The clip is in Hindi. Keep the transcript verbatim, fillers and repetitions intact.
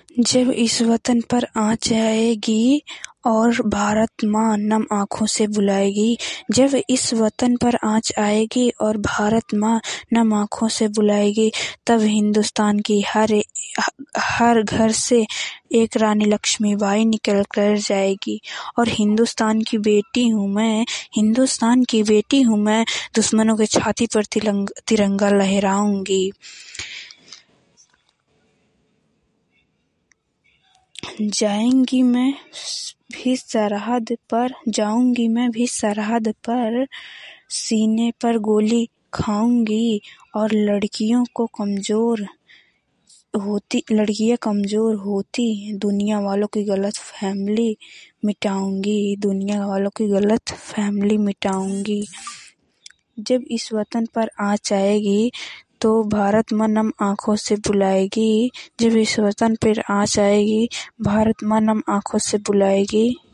जब इस वतन पर आँच आएगी और भारत माँ नम आँखों से बुलाएगी। जब इस वतन पर आँच आएगी और भारत माँ नम आँखों से बुलाएगी, तब हिंदुस्तान की हर हर घर से एक रानी लक्ष्मीबाई निकल कर जाएगी। और हिंदुस्तान की बेटी हूँ मैं, हिंदुस्तान की बेटी हूँ मैं, दुश्मनों के छाती पर तिरंगा लहराऊंगी। जाएंगी मैं भी सरहद पर, जाऊंगी मैं भी सरहद पर, सीने पर गोली खाऊंगी। और लड़कियों को कमजोर होती लड़कियां कमजोर होती दुनिया वालों की गलत फहमी मिटाऊंगी, दुनिया वालों की गलत फहमी मिटाऊंगी। जब इस वतन पर आँच आएगी तो भारत माँ नम आँखों से बुलाएगी। जब इस वतन पर आँच आएगी, भारत माँ नम आँखों से बुलाएगी।